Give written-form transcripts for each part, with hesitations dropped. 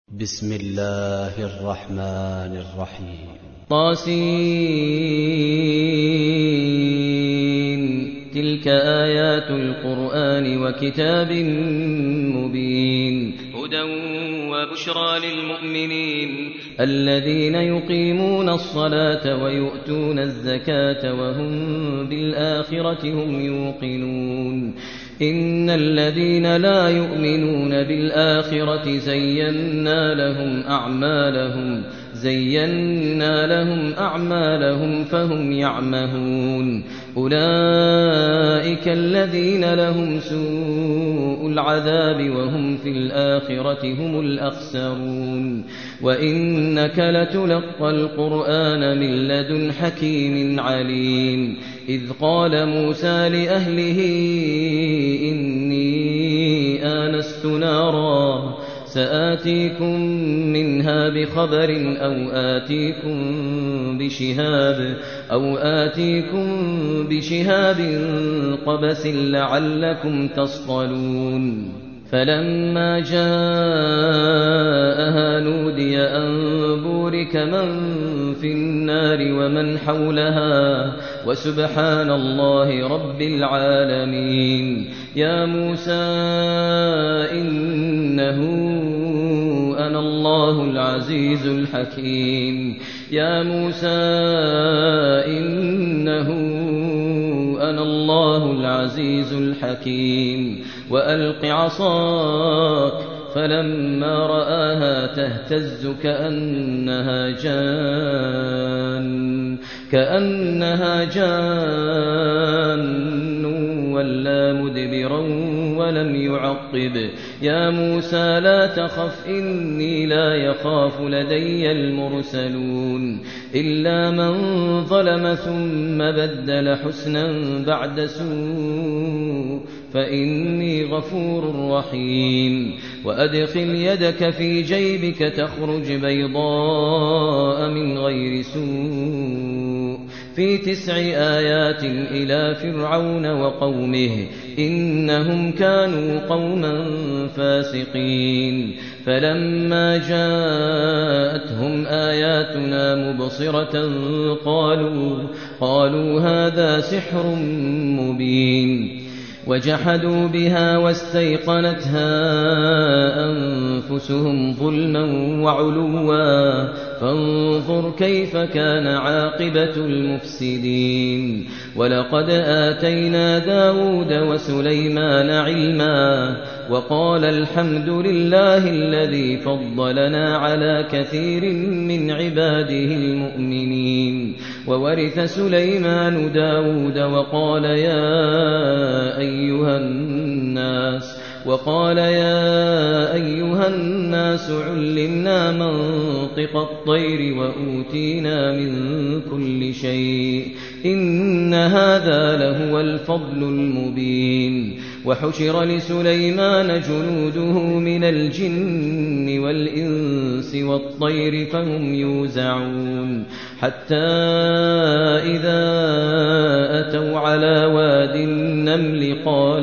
بسم الله الرحمن الرحيم طاسين تلك آيات القرآن وكتاب مبين هدى وبشرى للمؤمنين الذين يقيمون الصلاة ويؤتون الزكاة وهم بالآخرة هم يوقنون إن الذين لا يؤمنون بالآخرة زينا لهم أعمالهم فهم يعمهون أولئك الذين لهم سوء العذاب وهم في الآخرة هم الأخسرون وإنك لتلقى القرآن من لدن حكيم عليم إذ قال موسى لأهله إني آنست نارا سآتيكم منها بخبر أو آتيكم بشهاب قبس لعلكم تصطلون فلما جاءها نودي أن بورك من في النار ومن حولها وسبحان الله رب العالمين يا موسى إنه أنا الله العزيز الحكيم يا موسى إنه أنا الله العزيز الحكيم وألق عصاك فلما رآها تهتز كأنها جان ولا مدبرا ولم يعقب يا موسى لا تخف إني لا يخاف لدي المرسلون إلا من ظلم ثم بدل حسنا بعد سوء فإني غفور رحيم وأدخل يدك في جيبك تخرج بيضاء من غير سوء في 9 آيات إلى فرعون وقومه إنهم كانوا قوما فاسقين فلما جاءتهم آياتنا مبصرة قالوا هذا سحر مبين وجحدوا بها واستيقنتها أنفسهم ظلما وعلوا فانظر كيف كان عاقبة المفسدين ولقد آتينا داود وسليمان علما وقال الحمد لله الذي فضلنا على كثير من عباده المؤمنين وورث سليمان داود وقال يا أيها الناس علمنا منطق الطير وأوتينا من كل شيء إن هذا لهو الفضل المبين وحشر لسليمان جنوده من الجن والإنس والطير فهم يوزعون حتى إذا أتوا على واد النمل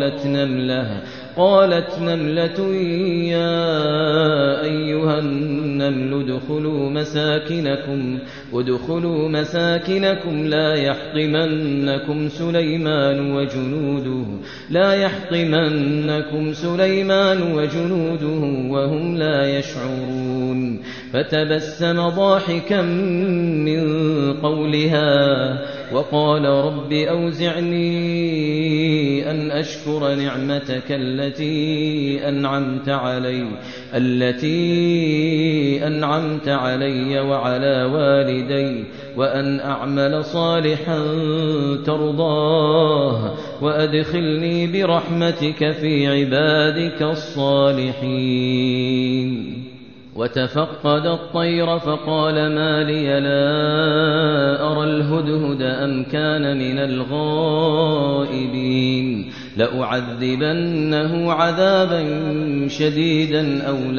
قالت نملة يا أيها النمل ادخلوا مساكنكم لا يحطمنكم سليمان وجنوده وهم لا يشعرون فتبسم ضاحكا من قولها وقال رب أوزعني أن أشكر نعمتك التي أنعمت علي وعلى والدي وأن أعمل صالحا ترضاه وأدخلني برحمتك في عبادك الصالحين وتفقد الطير فقال ما لي لا أرى الهدهد أم كان من الغائبين لأعذبنه عذابا شديدا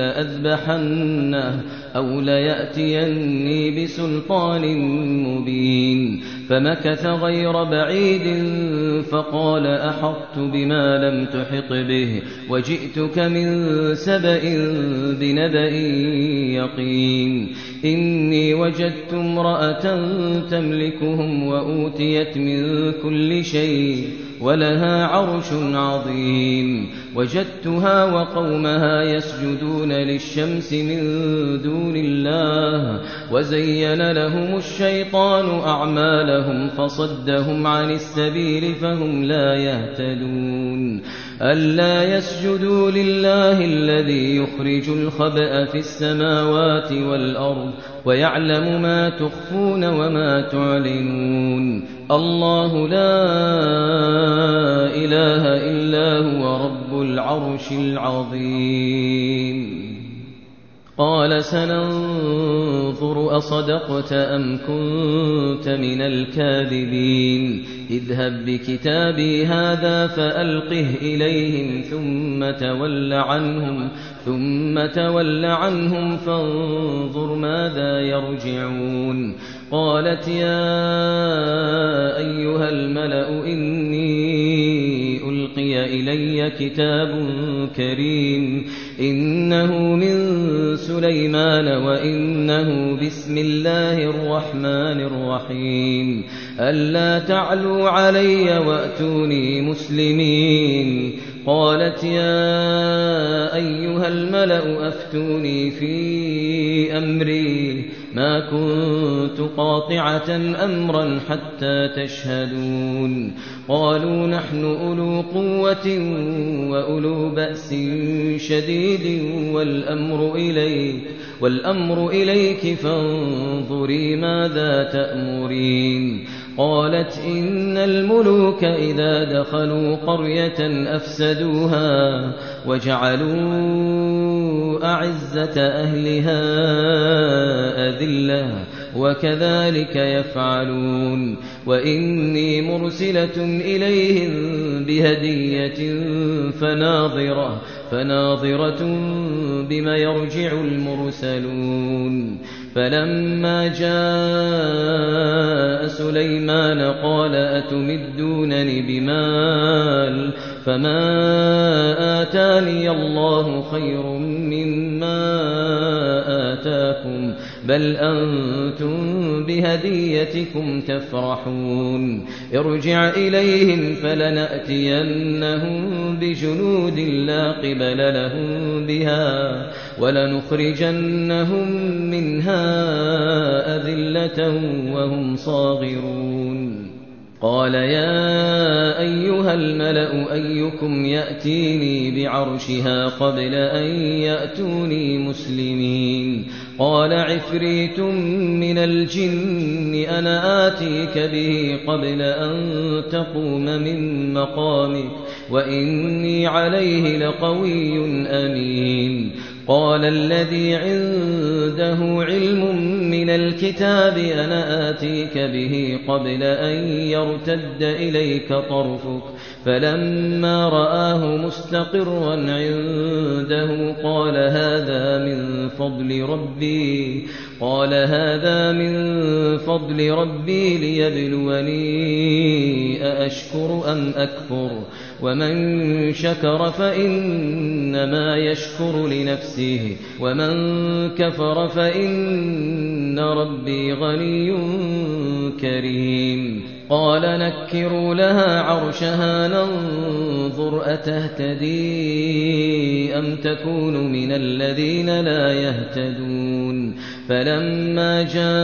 أو ليأتيني بسلطان مبين. فمكث غير بعيد فقال أحطت بما لم تحط به وجئتك من سبأ بنبأ يقين. إني وجدت امرأة تملكهم وأوتيت من كل شيء ولها عرش عظيم. وجدتها وقومها يسجدون للشمس من دون الله وزين لهم الشيطان أعمالهم فصدهم عن السبيل فهم لا يهتدون. ألا يسجدوا لله الذي يخرج الخبأ في السماوات والأرض ويعلم ما تخفون وما تعلنون. الله لا إله إلا هو رب العرش العظيم. قال سننظر أصدقت أم كنت من الكاذبين. اذهب بكتابي هذا فألقه إليهم ثم تول عنهم فانظر ماذا يرجعون. قالت يا أيها الملأ إني ألقي إلي كتاب كريم إنه من سليمان وإنه بسم الله الرحمن الرحيم. ألا تعلوا علي وأتوني مسلمين. قالت يا أيها الملأ أفتوني في أمري ما كنت قاطعة أمرا حتى تشهدون. قالوا نحن أولو قوة وأولو بأس شديد والأمر إليك فانظري ماذا تأمرين. قالت إن الملوك إذا دخلوا قرية أفسدوها وجعلوا أعزة أهلها أذلة وكذلك يفعلون. وإني مرسلة إليهم بهدية فناظرة بما يرجع المرسلون. فلما جاء سليمان قال أتمدونني بمال فما آتاني الله خير مما آتاكم بل أنتم بهديتكم تفرحون. ارجع إليهم فلنأتينهم بجنود لا قبل لهم بها ولنخرجنهم منها أذلة وهم صاغرون. قال يا أيها الملأ أيكم يأتيني بعرشها قبل أن يأتوني مسلمين. قال عفريت من الجن أنا آتيك به قبل أن تقوم من مقامك وإني عليه لقوي أمين. قال الذي عنده علم من الكتاب أنا آتيك به قبل أن يرتد إليك طرفك فلما رآه مستقرا عنده قال هذا من فضل ربي ليبلوني أأشكر أم أكفر ومن شكر فإنما يشكر لنفسه ومن كفر فإن ربي غني كريم. قال نكروا لها عرشها ننظر أتهتدي أم تكون من الذين لا يهتدون. فلما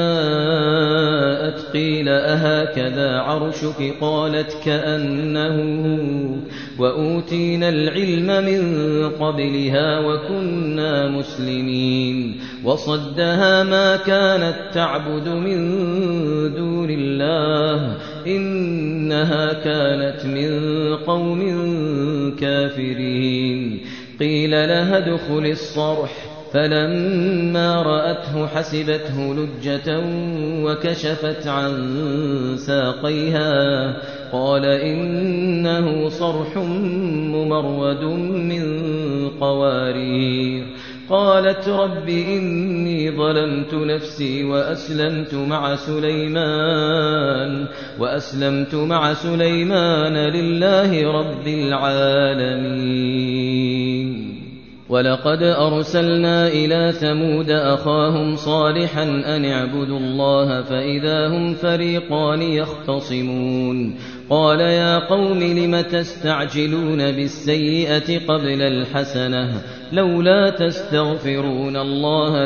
جاءت قيل أهكذا عرشك قالت كأنه وأوتينا العلم من قبلها وكنا مسلمين. وصدها ما كانت تعبد من دون الله إنها كانت من قوم كافرين. قيل لها ادخل الصرح فلما رأته حسبته لجة وكشفت عن ساقيها قال إنه صرح ممرد من قوارير قالت رب إني ظلمت نفسي وأسلمت مع سليمان لله رب العالمين ولقد أرسلنا إلى ثمود أخاهم صالحا أن اعبدوا الله فإذا هم فريقان يختصمون قال يا قوم لم تستعجلون بالسيئة قبل الحسنة لولا تستغفرون الله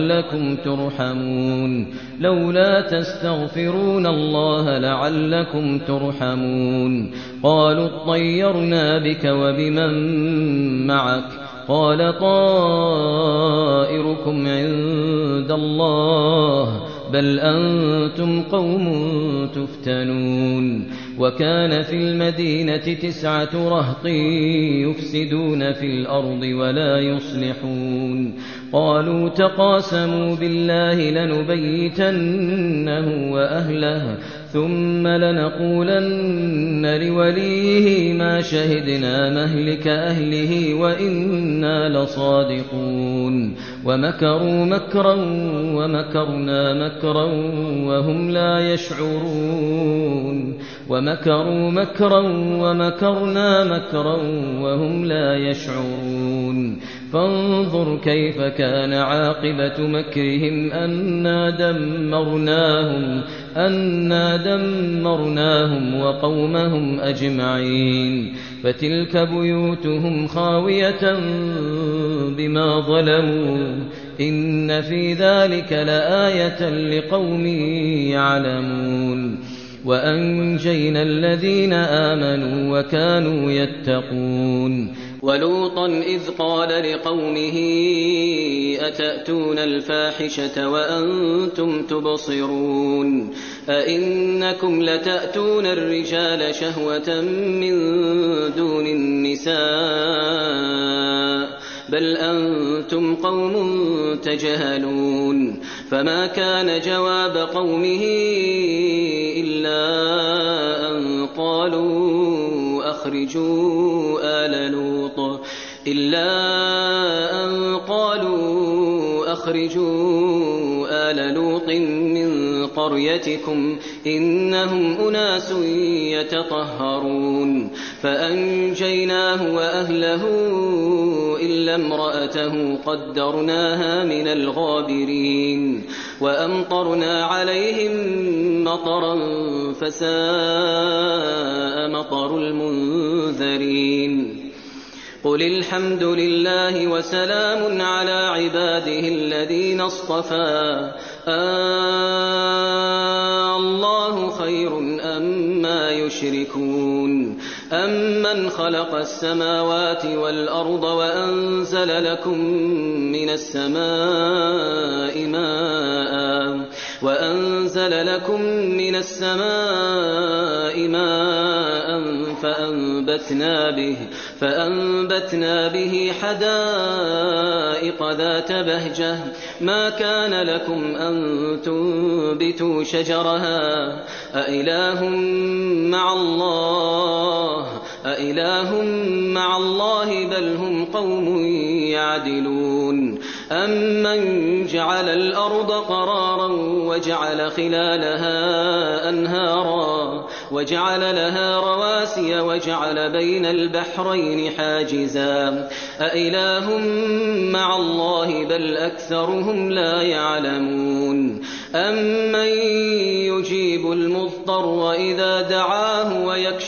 لعلكم ترحمون قالوا اطيرنا بك وبمن معك قال طائركم عند الله بل أنتم قوم تفتنون وكان في المدينة 9 رهط يفسدون في الأرض ولا يصلحون قالوا تقاسموا بالله لنبيتنه وأهله ثم لنقولن لوليه ما شهدنا مهلك أهله وإنا لصادقون ومكروا مكرا ومكرنا مكرا وهم لا يشعرون فانظر كيف كان عاقبة مكرهم أنا دمرناهم وقومهم أجمعين فتلك بيوتهم خاوية بما ظلموا إن في ذلك لآية لقوم يعلمون وأنجينا الذين آمنوا وكانوا يتقون ولوطا إذ قال لقومه أتأتون الفاحشة وأنتم تبصرون أئنكم لتأتون الرجال شهوة من دون النساء بل أنتم قوم تجهلون فما كان جواب قومه إلا أن قالوا أخرجوا آل لوط من قريتكم إنهم أناس يتطهرون فأنجيناه وأهله إلا امرأته قدرناها من الغابرين وأمطرنا عليهم مطرا فساء مطر المنذرين قل الحمد لله وسلام على عباده الذين اصطفى الله خير أما يشركون أمن خلق السماوات والأرض وأنزل لكم من السماء ماء فأنبتنا به حدائق ذات بهجة ما كان لكم أن تنبتوا شجرها أإله مع الله بل هم قوم يعدلون أمن جعل الأرض قرارا وجعل خلالها أنهارا وجعل لها رواسي وجعل بين البحرين حاجزا أإله مع الله بل أكثرهم لا يعلمون أمن يجيب المضطر إذا دعاه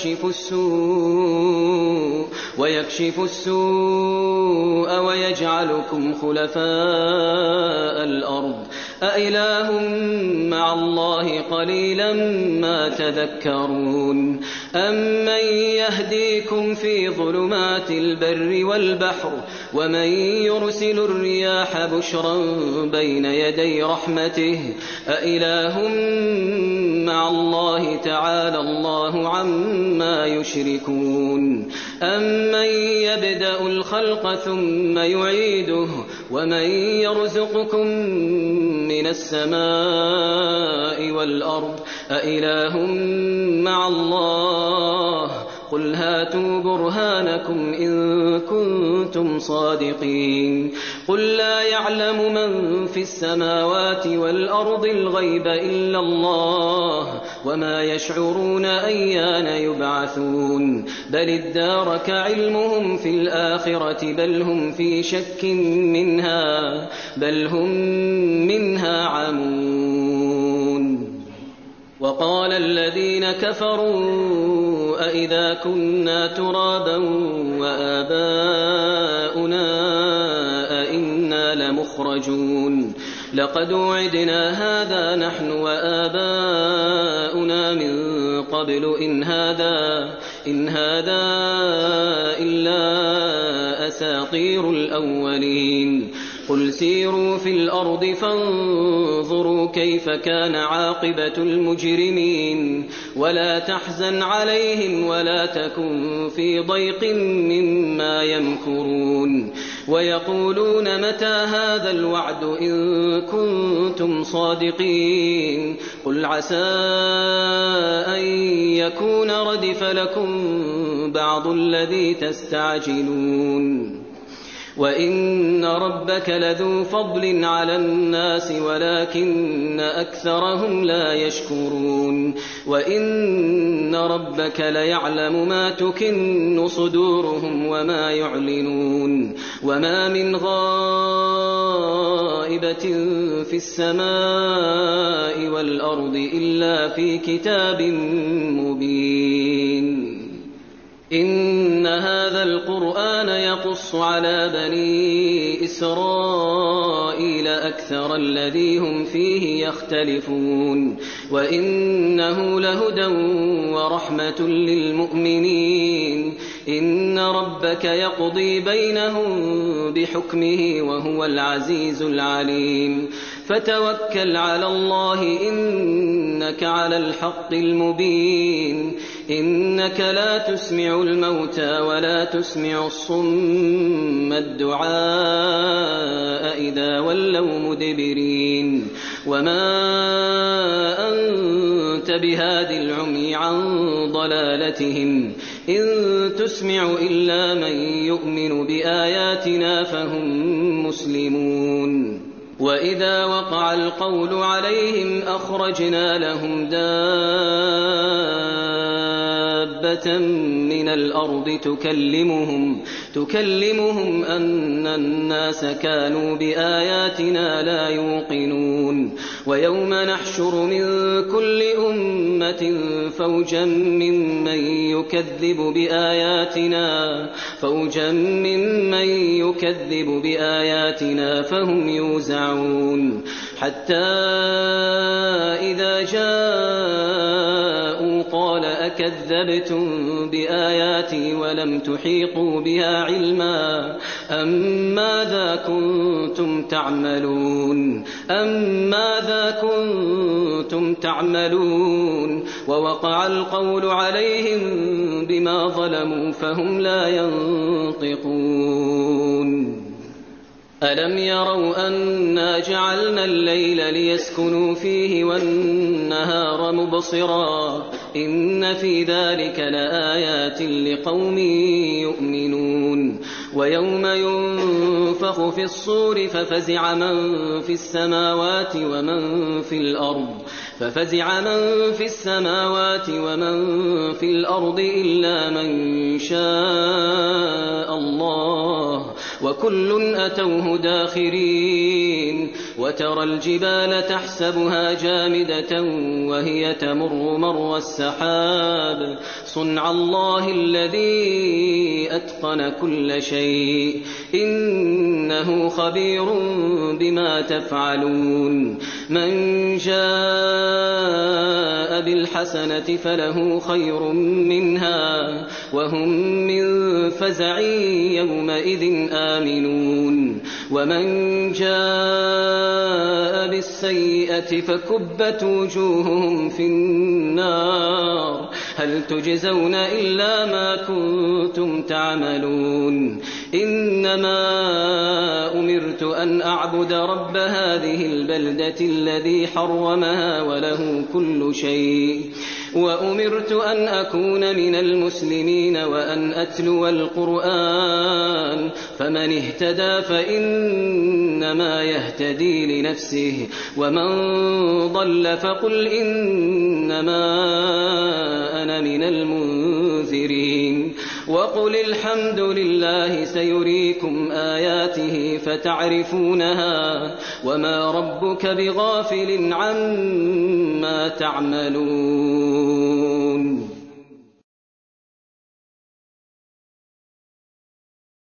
ويكشف السوء ويجعلكم خلفاء الأرض أإله مع الله قليلا ما تذكرون أمن يهديكم في ظلمات البر والبحر ومن يرسل الرياح بشرا بين يدي رحمته أإله مع الله تعالى الله عما يشركون أمن يبدأ الخلق ثم يعيده ومن يرزقكم من السماء والأرض أإله مع الله قل هاتوا برهانكم إن كنتم صادقين قل لا يعلم من في السماوات والأرض الغيب إلا الله وما يشعرون أيان يبعثون بل ادارك علمهم في الآخرة بل هم في شك منها بل هم منها عمون وقال الذين كفروا أئذا كنا ترابا وآباؤنا أئنا لمخرجون لقد وعدنا هذا نحن وآباؤنا من قبل إن هذا إلا أساطير الأولين قل سيروا في الأرض فانظروا كيف كان عاقبة المجرمين ولا تحزن عليهم ولا تكن في ضيق مما يمكرون ويقولون متى هذا الوعد إن كنتم صادقين قل عسى أن يكون ردف لكم بعض الذي تستعجلون وإن ربك لذو فضل على الناس ولكن أكثرهم لا يشكرون وإن ربك ليعلم ما تكن صدورهم وما يعلنون وما من غائبة في السماء والأرض إلا في كتاب مبين إن هذا القرآن يقص على بني إسرائيل أكثر الذي هم فيه يختلفون وإنه لهدى ورحمة للمؤمنين إن ربك يقضي بينهم بحكمه وهو العزيز العليم فتوكل على الله إنك على الحق المبين إنك لا تسمع الموتى ولا تسمع الصم الدعاء إذا ولوا مدبرين وما أنت بهاد العمي عن ضلالتهم إن تسمع إلا من يؤمن بآياتنا فهم مسلمون وإذا وقع القول عليهم أخرجنا لهم دابة من الأرض تكلمهم أن الناس كانوا بآياتنا لا يوقنون ويوم نحشر من كل أمة فوجا ممن يكذب بآياتنا فهم يوزعون حتى إذا جاءوا قال أكذبتم بآياتي ولم تحيطوا بها علما أم ماذا كنتم تعملون ووقع القول عليهم بما ظلموا فهم لا ينطقون ألم يروا أنا جعلنا الليل ليسكنوا فيه والنهار مبصرا إن في ذلك لآيات لقوم يؤمنون ويوم ينفخ في الصور ففزع من في السماوات ومن في الأرض إلا من شاء الله وكل أتوه داخرين وترى الجبال تحسبها جامدة وهي تمر مر السحاب صنع الله الذي أتقن كل شيء إن إنه خبير بما تفعلون من جاء بالحسنة فله خير منها وهم من فزع يومئذ آمنون ومن جاء بالسيئة فكبت وجوههم في النار هل تجزون إلا ما كنتم تعملون إنما أمرت أن أعبد رب هذه البلدة الذي حرمها وله كل شيء وأمرت أن أكون من المسلمين وأن أتلو القرآن فمن اهتدى فإنما يهتدي لنفسه ومن ضل فقل إنما أنا من المنذرين وقل الحمد لله سيريكم آياته فتعرفونها وما ربك بغافل عما تعملون